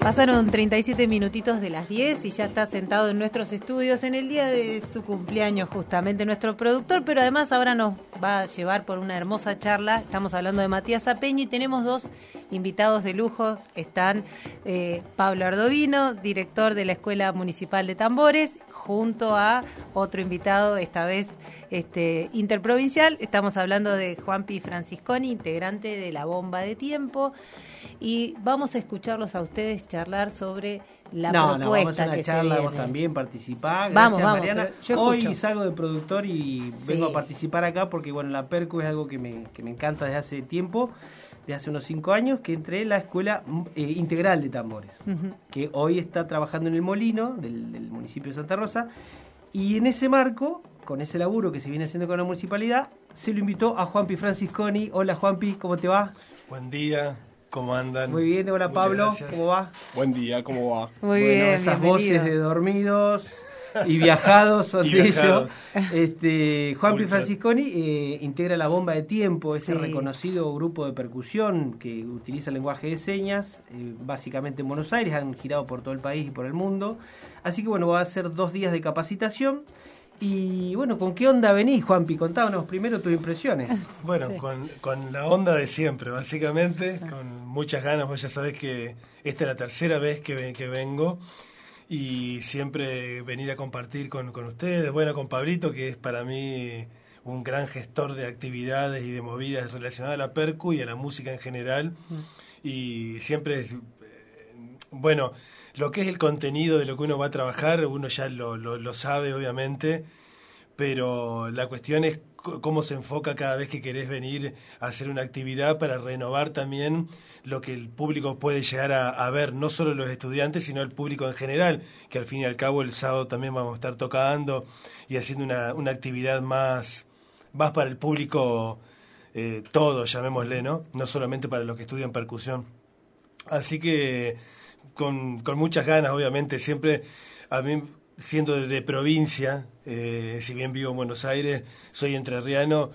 Pasaron 37 minutitos de las 10 y ya está sentado en nuestros estudios en el día de su cumpleaños justamente nuestro productor, pero además ahora nos va a llevar por una hermosa charla. Estamos hablando de Matías Zapeño y tenemos dos invitados de lujo. Están Pablo Ardovino, director de la Escuela Municipal de Tambores, junto a otro invitado, esta vez interprovincial. Estamos hablando de Juanpi Francisconi, integrante de La Bomba de Tiempo. Y vamos a escucharlos a ustedes charlar sobre la propuesta que se viene. Vos también participá. Vamos, Mariana. Hoy salgo de productor y vengo a participar acá porque bueno, la percu es algo que me encanta desde hace tiempo, desde hace unos 5 años, que entré en la Escuela Integral de Tambores, que hoy está trabajando en el Molino del municipio de Santa Rosa, y en ese marco, con ese laburo que se viene haciendo con la municipalidad, se lo invitó a Juanpi Francisconi. Hola Juanpi, ¿cómo te va? Buen día. ¿Cómo andan? Muy bien, hola Pablo, gracias. ¿Cómo va? Buen día, ¿cómo va? Muy bien, esas bienvenido. voces de dormidos y viajados son de ellos. Juanpi Francisconi integra La Bomba de Tiempo, ese reconocido grupo de percusión que utiliza el lenguaje de señas, básicamente en Buenos Aires, han girado por todo el país y por el mundo. Así que bueno, va a ser 2 días de capacitación. Y bueno, ¿con qué onda venís, Juanpi? Contámonos primero tus impresiones. Bueno, sí. con la onda de siempre, básicamente, con muchas ganas. Vos ya sabés que esta es la 3ª vez que vengo y siempre venir a compartir con ustedes. Bueno, con Pablito, que es para mí un gran gestor de actividades y de movidas relacionadas a la percu y a la música en general. Y siempre, bueno, lo que es el contenido de lo que uno va a trabajar, uno ya lo sabe, obviamente, pero la cuestión es cómo se enfoca cada vez que querés venir a hacer una actividad para renovar también lo que el público puede llegar a ver, no solo los estudiantes, sino el público en general, que al fin y al cabo el sábado también vamos a estar tocando y haciendo una actividad más para el público todo, llamémosle, ¿no? No solamente para los que estudian percusión. Así que con muchas ganas, obviamente, siempre a mí, siendo de provincia, si bien vivo en Buenos Aires, soy entrerriano,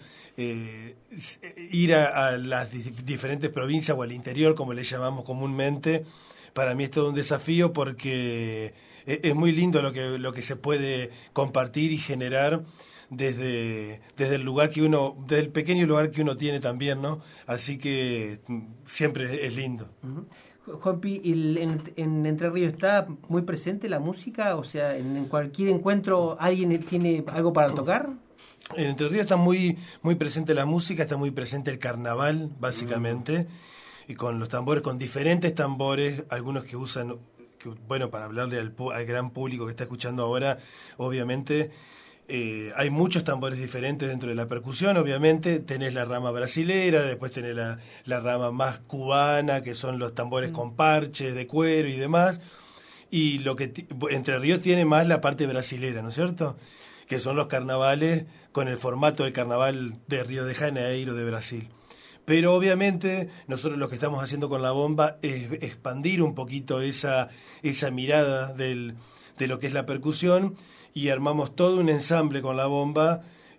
ir a las diferentes provincias o al interior, como le llamamos comúnmente, para mí es todo un desafío porque es muy lindo lo que se puede compartir y generar desde el lugar que uno, desde el pequeño lugar que uno tiene también, ¿no? Así que siempre es lindo. Juanpi, en Entre Ríos está muy presente la música, o sea, en cualquier encuentro alguien tiene algo para tocar. En Entre Ríos está muy presente la música, está muy presente el carnaval, básicamente, y con los tambores, con diferentes tambores, algunos que usan, bueno, para hablarle al gran público que está escuchando ahora, obviamente. Hay muchos tambores diferentes dentro de la percusión, obviamente. Tenés la rama brasilera, después tenés la rama más cubana, que son los tambores con parches de cuero y demás. Y lo que Entre Ríos tiene más la parte brasilera, ¿no es cierto? Que son los carnavales con el formato del carnaval de Río de Janeiro, de Brasil. Pero obviamente nosotros lo que estamos haciendo con La Bomba es expandir un poquito esa mirada de lo que es la percusión, y armamos todo un ensamble con La Bomba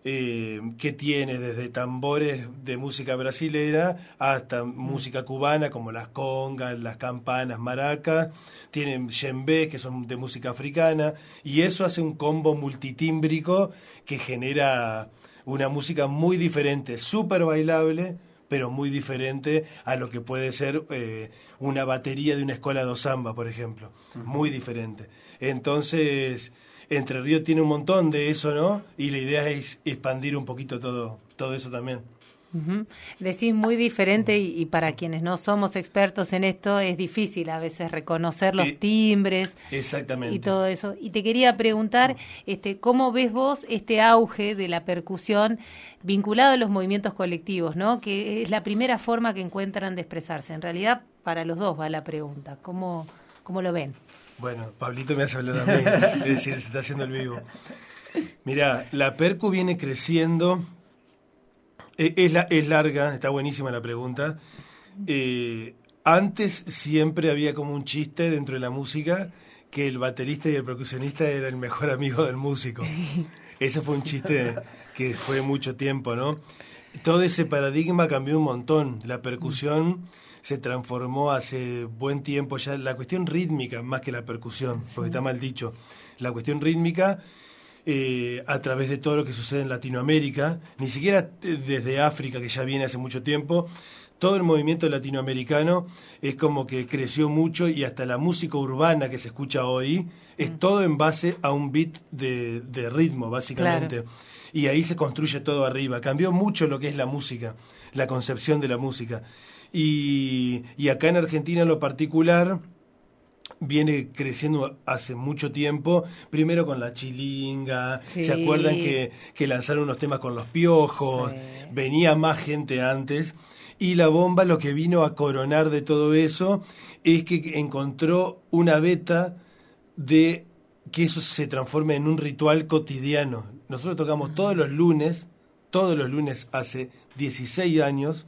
que tiene desde tambores de música brasilera hasta música cubana, como las congas, las campanas, maracas, tienen djembé, que son de música africana, y eso hace un combo multitímbrico que genera una música muy diferente, súper bailable, pero muy diferente a lo que puede ser una batería de una escuela de samba, por ejemplo. Muy diferente. Entonces, Entre Ríos tiene un montón de eso, ¿no? Y la idea es expandir un poquito todo eso también. Decís muy diferente y para quienes no somos expertos en esto es difícil a veces reconocer los timbres. Exactamente. Y todo eso. Y te quería preguntar, ¿cómo ves vos este auge de la percusión vinculado a los movimientos colectivos, ¿no? Que es la primera forma que encuentran de expresarse. En realidad, para los dos va la pregunta. ¿Cómo lo ven? Bueno, Pablito me hace hablar a mí, es decir, se está haciendo el vivo. Mirá, la percu viene creciendo, es larga, está buenísima la pregunta. Antes siempre había como un chiste dentro de la música que el baterista y el percusionista era el mejor amigo del músico. Ese fue un chiste que fue mucho tiempo, ¿no? Todo ese paradigma cambió un montón. La percusión se transformó hace buen tiempo ya la cuestión rítmica más que la percusión, porque está mal dicho. La cuestión rítmica, a través de todo lo que sucede en Latinoamérica, ni siquiera desde África, que ya viene hace mucho tiempo, todo el movimiento latinoamericano es como que creció mucho y hasta la música urbana que se escucha hoy es todo en base a un beat de ritmo, básicamente. Claro. Y ahí se construye todo arriba. Cambió mucho lo que es la música, la concepción de la música. Y acá en Argentina en lo particular viene creciendo hace mucho tiempo, primero con la chilinga, sí. ¿Se acuerdan que lanzaron unos temas con los Piojos? Sí. Venía más gente antes. Y la bomba lo que vino a coronar de todo eso es que encontró una beta de que eso se transforme en un ritual cotidiano. Nosotros tocamos todos los lunes hace 16 años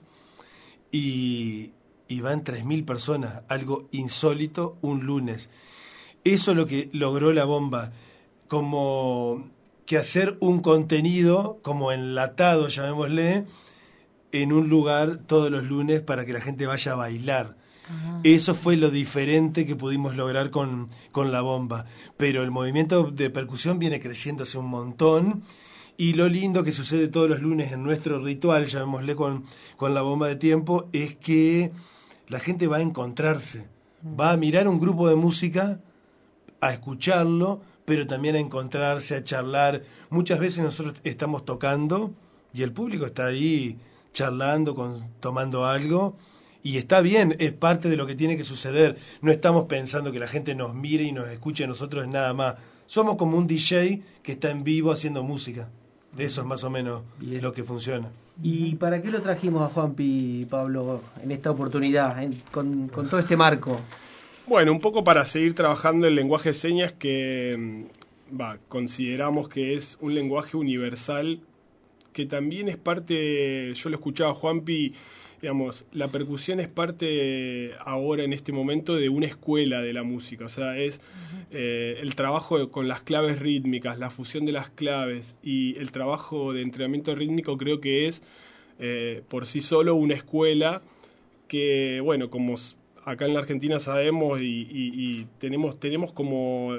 y van 3.000 personas, algo insólito un lunes. Eso es lo que logró la bomba, como que hacer un contenido como enlatado, llamémosle, en un lugar todos los lunes para que la gente vaya a bailar. Ajá. Eso fue lo diferente que pudimos lograr con la bomba. Pero el movimiento de percusión viene creciendo hace un montón. Y lo lindo que sucede todos los lunes en nuestro ritual, llamémosle con la bomba de tiempo, es que la gente va a encontrarse. Va a mirar un grupo de música, a escucharlo, pero también a encontrarse, a charlar. Muchas veces nosotros estamos tocando y el público está ahí charlando, tomando algo, y está bien, es parte de lo que tiene que suceder. No estamos pensando que la gente nos mire y nos escuche a nosotros nada más. Somos como un DJ que está en vivo haciendo música. Eso es más o menos bien lo que funciona. ¿Y para qué lo trajimos a Juanpi, Pablo, en esta oportunidad, con todo este marco? Bueno, un poco para seguir trabajando el lenguaje de señas que consideramos que es un lenguaje universal que también es parte, yo lo escuchaba a Juanpi, digamos, la percusión es parte ahora en este momento de una escuela de la música, o sea, es el trabajo con las claves rítmicas, la fusión de las claves y el trabajo de entrenamiento rítmico creo que es por sí solo una escuela que, bueno, como acá en la Argentina sabemos y tenemos como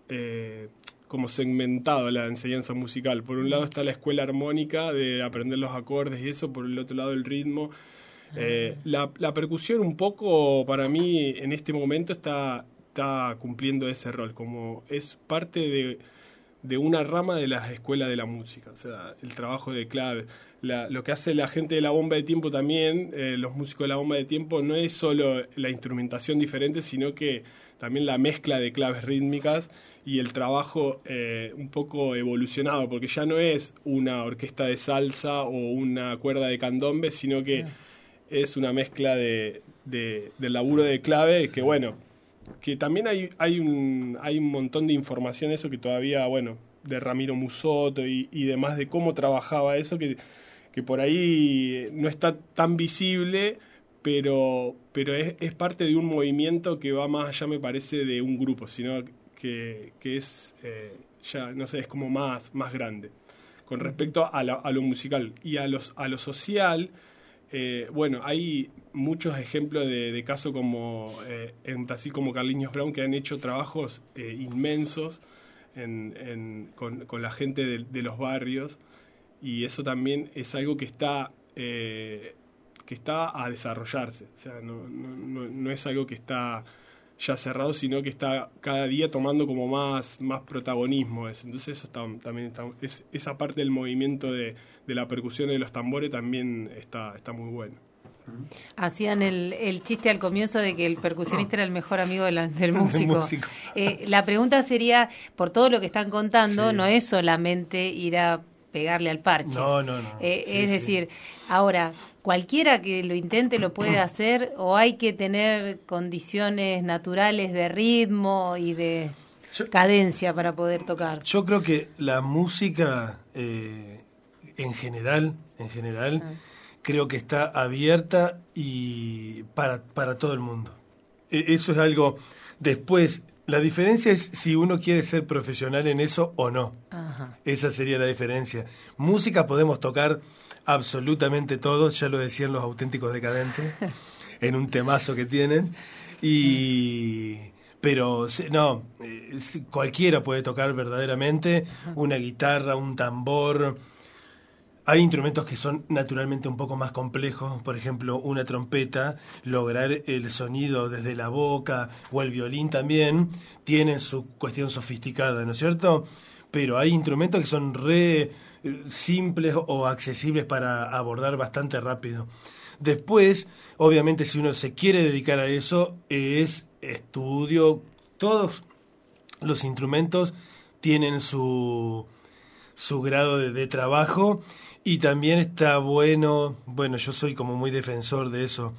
segmentado la enseñanza musical. Por un lado está la escuela armónica de aprender los acordes y eso, por el otro lado el ritmo. La percusión un poco para mí en este momento está cumpliendo ese rol, como es parte de una rama de las escuelas de la música, o sea, el trabajo de clave. Lo que hace la gente de la bomba de tiempo también, los músicos de la bomba de tiempo, no es solo la instrumentación diferente, sino que también la mezcla de claves rítmicas y el trabajo un poco evolucionado, porque ya no es una orquesta de salsa o una cuerda de candombe, sino que es una mezcla del laburo de clave, que bueno, que también hay un montón de información, eso que todavía, bueno, de Ramiro Musotto y demás, de cómo trabajaba eso, que por ahí no está tan visible, pero es parte de un movimiento que va más allá, me parece, de un grupo, sino que es, ya no sé, es como más grande. Con respecto a lo musical y a lo social, bueno, hay muchos ejemplos de casos como en Brasil, como Carlinhos Brown, que han hecho trabajos inmensos con la gente de los barrios, y eso también es algo que está a desarrollarse. O sea, no es algo que está ya cerrado, sino que está cada día tomando como más protagonismo. Entonces eso también está, esa parte del movimiento de la percusión y de los tambores también está muy bueno. Hacían el chiste al comienzo de que el percusionista era el mejor amigo del músico. La pregunta sería, por todo lo que están contando, sí, no es solamente ir a pegarle al parche. No. Es decir, ahora, cualquiera que lo intente lo puede hacer, o hay que tener condiciones naturales de ritmo y de cadencia para poder tocar. Yo creo que la música en general creo que está abierta y para todo el mundo. Eso es algo. Después, la diferencia es si uno quiere ser profesional en eso o no. Ajá. Esa sería la diferencia. Música podemos tocar absolutamente todos, ya lo decían los auténticos decadentes. en un temazo que tienen. Pero no, cualquiera puede tocar verdaderamente una guitarra, un tambor. Hay instrumentos que son naturalmente un poco más complejos, por ejemplo, una trompeta, lograr el sonido desde la boca, o el violín también, tienen su cuestión sofisticada, ¿no es cierto? Pero hay instrumentos que son re simples o accesibles para abordar bastante rápido. Después, obviamente, si uno se quiere dedicar a eso, es estudio. Todos los instrumentos tienen su grado de trabajo. Y también está bueno, yo soy como muy defensor de eso,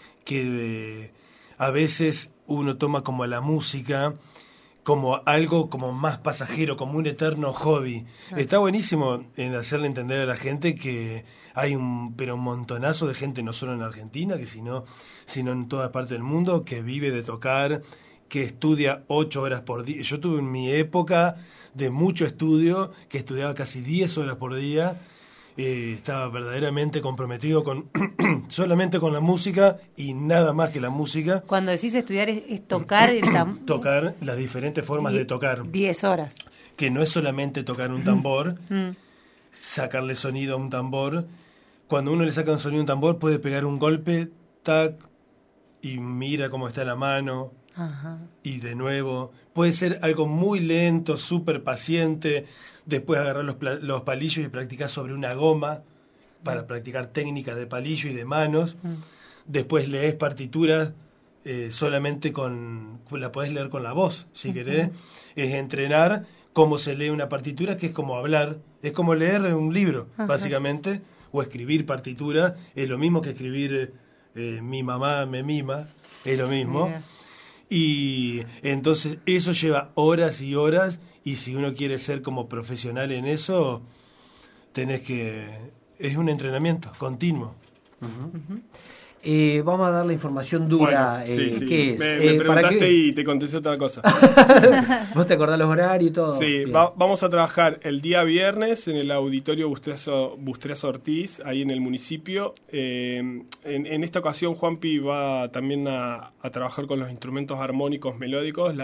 que a veces uno toma como la música como algo como más pasajero, como un eterno hobby. Está buenísimo en hacerle entender a la gente que hay un montonazo de gente, no solo en Argentina, sino en toda parte del mundo, que vive de tocar, que estudia 8 horas por día. Yo tuve en mi época de mucho estudio, que estudiaba casi 10 horas por día. Estaba verdaderamente comprometido con solamente con la música y nada más que la música. Cuando decís estudiar es tocar tocar las diferentes formas de tocar. 10 horas. Que no es solamente tocar un tambor, sacarle sonido a un tambor. Cuando uno le saca un sonido a un tambor puede pegar un golpe, tac, y mira cómo está la mano. Ajá. Y de nuevo, puede ser algo muy lento, súper paciente. Después agarrar los palillos y practicar sobre una goma para practicar técnicas de palillo y de manos. Después lees partituras solamente la podés leer con la voz, si querés. Es entrenar cómo se lee una partitura, que es como hablar, es como leer un libro, básicamente, o escribir partituras. Es lo mismo que escribir mi mamá me mima, es lo mismo. Yeah. Y entonces eso lleva horas y horas, y si uno quiere ser como profesional en eso, es un entrenamiento continuo. Vamos a dar la información dura. Sí. ¿Qué es? Me preguntaste y te contesté otra cosa. ¿Vos te acordás los horarios y todo? Sí, vamos a trabajar el día viernes en el auditorio Bustrazo Ortiz, ahí en el municipio. En esta ocasión Juanpi va también a trabajar con los instrumentos armónicos melódicos.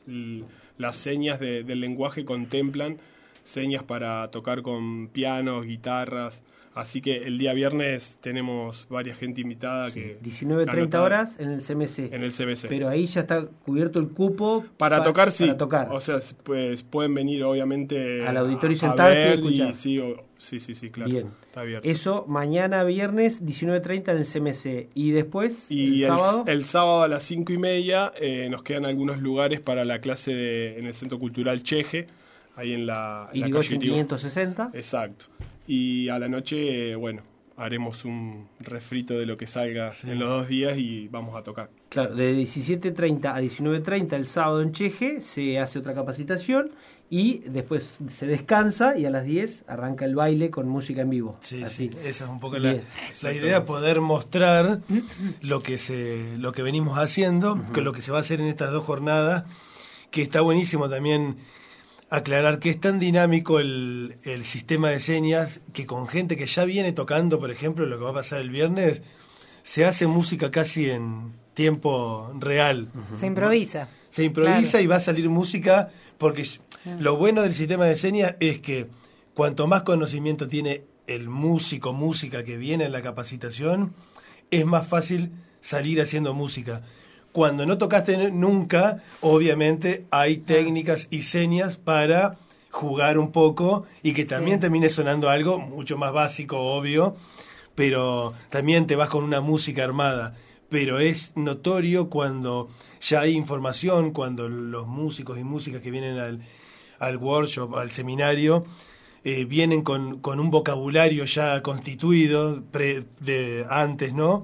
Las señas del lenguaje contemplan señas para tocar con pianos, guitarras. Así que el día viernes tenemos varias gente invitada. Sí, 19:30 horas en el CMC. En el CMC. Pero ahí ya está cubierto el cupo. Para tocar, sí. Para tocar. O sea, pues pueden venir obviamente al auditorio y sentarse y escuchar. Sí, claro. Bien. Está abierto. Eso mañana viernes 19:30 en el CMC. Y después, el sábado. El sábado a las 5:30 nos quedan algunos lugares para la clase en el Centro Cultural Cheje, ahí en la Irigoyen 560. Exacto. Y a la noche, haremos un refrito de lo que salga en los 2 días y vamos a tocar. Claro, de 17:30 a 19:30 el sábado en Cheje se hace otra capacitación y después se descansa y a las 10 arranca el baile con música en vivo. Sí, esa es un poco la idea, poder mostrar lo que venimos haciendo, que lo que se va a hacer en estas 2 jornadas, que está buenísimo también. Aclarar que es tan dinámico el sistema de señas que con gente que ya viene tocando, por ejemplo, lo que va a pasar el viernes, se hace música casi en tiempo real. Se improvisa. Se improvisa, claro. Y va a salir música, porque lo bueno del sistema de señas es que cuanto más conocimiento tiene el música que viene en la capacitación, es más fácil salir haciendo música. Cuando no tocaste nunca, obviamente hay técnicas y señas para jugar un poco y que también termine sonando algo mucho más básico, obvio, pero también te vas con una música armada. Pero es notorio cuando ya hay información, cuando los músicos y músicas que vienen al workshop, al seminario, vienen con un vocabulario ya constituido de antes, ¿no?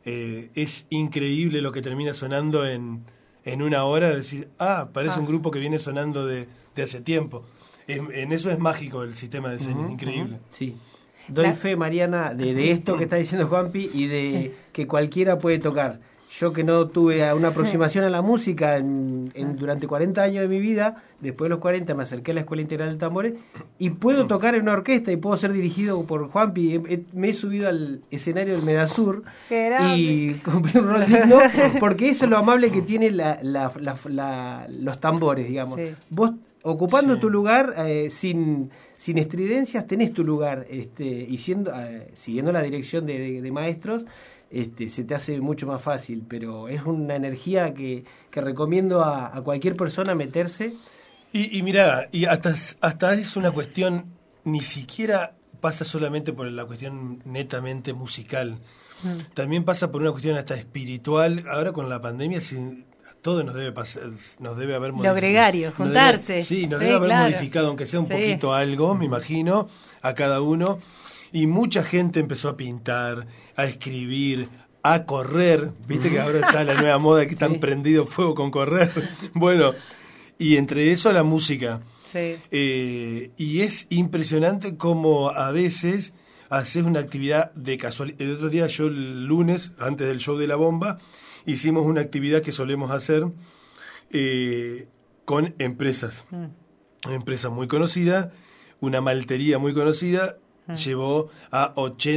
Es increíble lo que termina sonando en una hora, decir, parece un grupo que viene sonando de hace tiempo. En eso es mágico el sistema de señas, increíble. Sí. Doy fe, Mariana, de esto que está diciendo Juanpi y de que cualquiera puede tocar. yo que no tuve una aproximación a la música durante 40 años de mi vida, después de los 40 me acerqué a la Escuela Integral del Tambores y puedo tocar en una orquesta y puedo ser dirigido por Juanpi. Me he subido al escenario del Medasur y cumplí un rol digno, porque eso es lo amable que tiene los tambores, digamos. Sí. Vos ocupando tu lugar sin estridencias tenés tu lugar, y siguiendo la dirección de maestros, se te hace mucho más fácil, pero es una energía que recomiendo a cualquier persona meterse. Y mirá, y hasta es una cuestión, ni siquiera pasa solamente por la cuestión netamente musical, también pasa por una cuestión hasta espiritual. Ahora con la pandemia todo nos debe pasar, nos debe haber modificado. Lo gregario, juntarse. Nos debe haber modificado, aunque sea un poquito algo, me imagino, a cada uno. Y mucha gente empezó a pintar, a escribir, a correr. Viste que ahora está la nueva moda que están prendido fuego con correr. Bueno, y entre eso la música. Sí. Y es impresionante cómo a veces haces una actividad de casualidad. El otro día yo el lunes, antes del show de La Bomba, hicimos una actividad que solemos hacer con empresas. Una empresa muy conocida, una maltería muy conocida, llevó a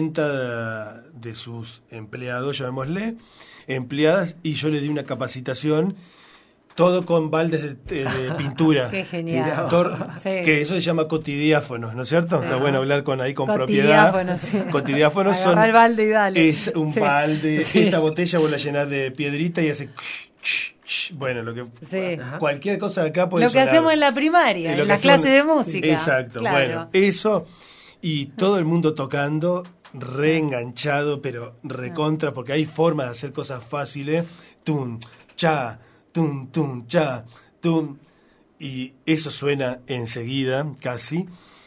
80 de sus empleados, llamémosle, empleadas, y yo le di una capacitación, todo con baldes de pintura. Qué genial. Que eso se llama cotidiáfonos, ¿no es cierto? Sí. Está bueno hablar con propiedad. Sí. Cotidiáfonos son... el balde y dale. Es un balde, esta botella vos la llenás de piedrita y hace... Bueno, lo que cualquier cosa de acá puede lo que sonar. Hacemos en la primaria, en la clase de música. Exacto, claro. Bueno, eso... Y todo el mundo tocando, reenganchado, pero recontra, porque hay formas de hacer cosas fáciles. Tum, cha, tum, tum, cha, tum. Y eso suena enseguida, casi.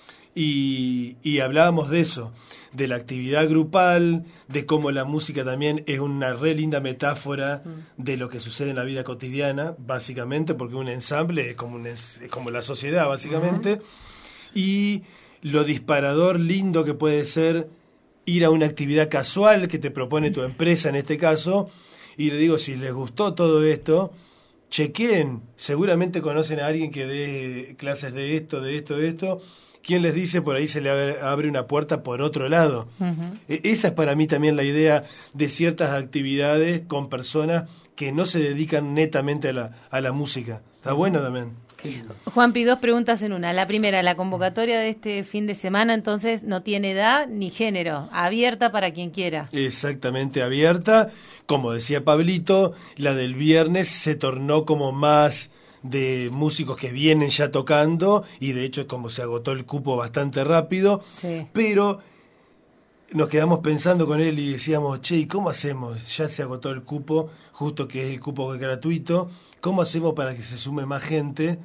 Y hablábamos de eso, de la actividad grupal, de cómo la música también es una re linda metáfora de lo que sucede en la vida cotidiana, básicamente, porque un ensamble es como la sociedad, básicamente. Y lo disparador lindo que puede ser ir a una actividad casual que te propone tu empresa en este caso, y le digo, si les gustó todo esto, chequeen, seguramente conocen a alguien que dé clases de esto, ¿quién les dice? Por ahí se le abre una puerta por otro lado. Esa es para mí también la idea de ciertas actividades con personas que no se dedican netamente a la música. Está bueno también. Juanpi, 2 preguntas en una. La primera, la convocatoria de este fin de semana entonces no tiene edad ni género, abierta para quien quiera. Exactamente, abierta. Como decía Pablito, la del viernes se tornó como más de músicos que vienen ya tocando, y de hecho como se agotó el cupo bastante rápido, pero nos quedamos pensando con él y decíamos, che, ¿y cómo hacemos? Ya se agotó el cupo, justo que es el cupo gratuito, ¿cómo hacemos para que se sume más gente?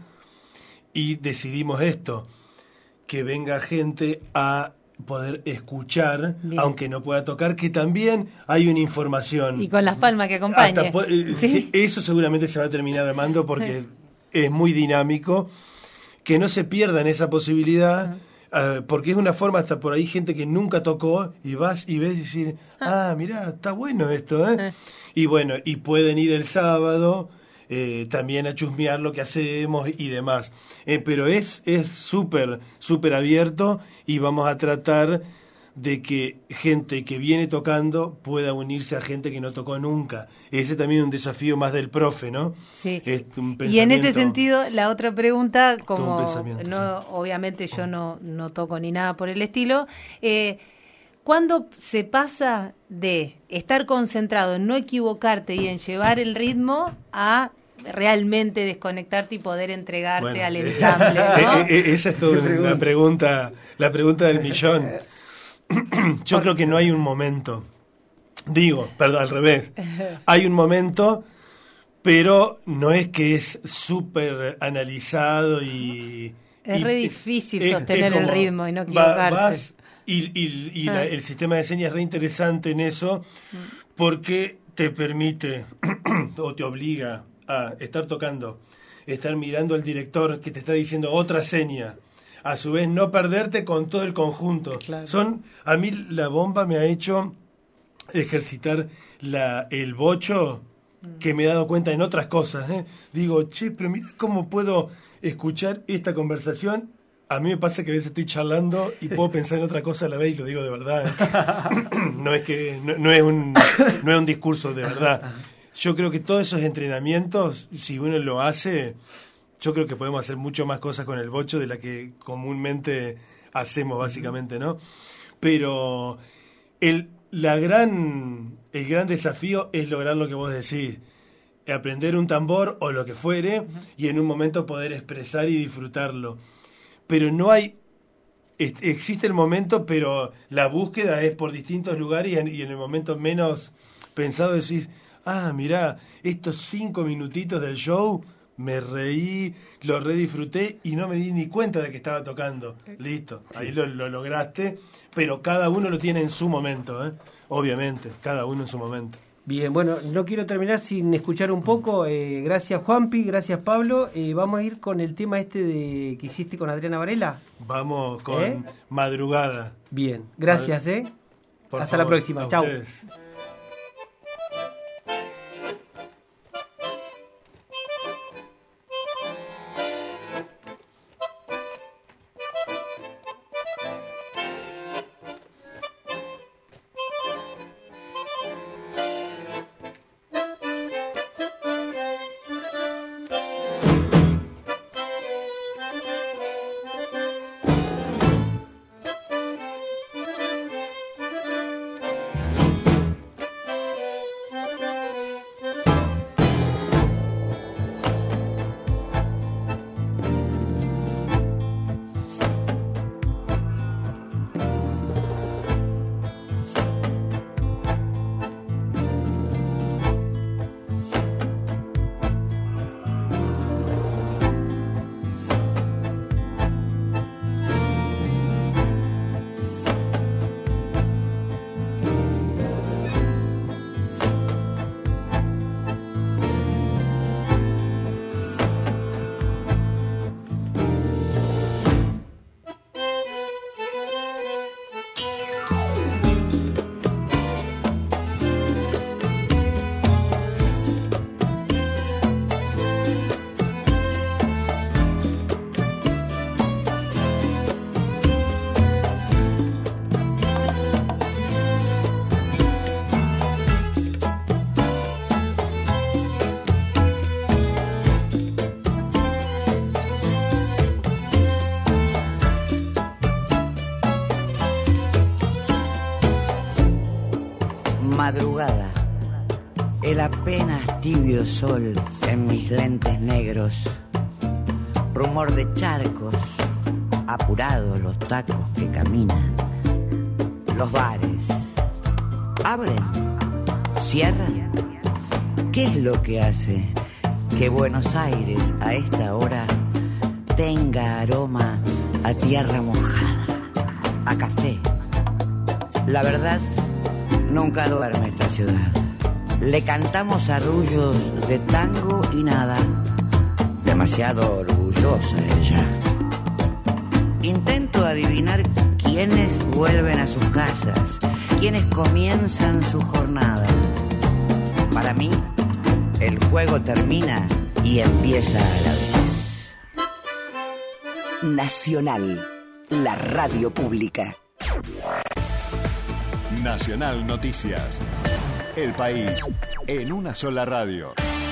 Y decidimos esto, que venga gente a poder escuchar, aunque no pueda tocar, que también hay una información. Y con las palmas que acompañe. Sí, eso seguramente se va a terminar armando porque es muy dinámico, que no se pierdan esa posibilidad, porque es una forma, hasta por ahí gente que nunca tocó, y vas y ves y decir, mirá, está bueno esto, y bueno, y pueden ir el sábado también a chusmear lo que hacemos y demás, pero es súper abierto, y vamos a tratar de que gente que viene tocando pueda unirse a gente que no tocó nunca. Ese también es un desafío más del profe, ¿no? Sí. Y en ese sentido, la otra pregunta, como no, obviamente yo no toco ni nada por el estilo, ¿cuándo se pasa de estar concentrado en no equivocarte y en llevar el ritmo a realmente desconectarte y poder entregarte al ensamble, ¿no? Esa es toda la pregunta del millón. Yo creo que no hay un momento. Al revés. Hay un momento, pero no es que es súper analizado y... Es re difícil sostener el ritmo y no equivocarse. El sistema de señas es re interesante en eso, porque te permite o te obliga a estar tocando, estar mirando al director que te está diciendo otra seña, a su vez no perderte con todo el conjunto. Claro. A mí La Bomba me ha hecho ejercitar el bocho que me he dado cuenta en otras cosas. Digo, che, pero mira cómo puedo escuchar esta conversación. A mí me pasa que a veces estoy charlando y puedo pensar en otra cosa a la vez y lo digo de verdad. No es que no es un discurso de verdad. Yo creo que todos esos entrenamientos, si uno lo hace, yo creo que podemos hacer mucho más cosas con el bocho de la que comúnmente hacemos, básicamente, ¿no? Pero el gran desafío es lograr lo que vos decís, aprender un tambor o lo que fuere y en un momento poder expresar y disfrutarlo. Pero no hay, existe el momento, pero la búsqueda es por distintos lugares y en el momento menos pensado decís, mirá, estos 5 minutitos del show, me reí, lo redisfruté y no me di ni cuenta de que estaba tocando. Listo, ahí lo lograste, pero cada uno lo tiene en su momento, obviamente, cada uno en su momento. Bien, bueno, no quiero terminar sin escuchar un poco. Gracias Juanpi, gracias Pablo. Vamos a ir con el tema que hiciste con Adriana Varela. Vamos con Madrugada. Bien, gracias. Hasta favor, la próxima. Chau. Ustedes. Madrugada, el apenas tibio sol en mis lentes negros, rumor de charcos, apurados los tacos que caminan, los bares, abren, cierran. ¿Qué es lo que hace que Buenos Aires a esta hora tenga aroma a tierra mojada, a café? La verdad, nunca duerme esta ciudad. Le cantamos arrullos de tango y nada. Demasiado orgullosa ella. Intento adivinar quiénes vuelven a sus casas, quiénes comienzan su jornada. Para mí, el juego termina y empieza a la vez. Nacional, la radio pública. Nacional Noticias. El país en una sola radio.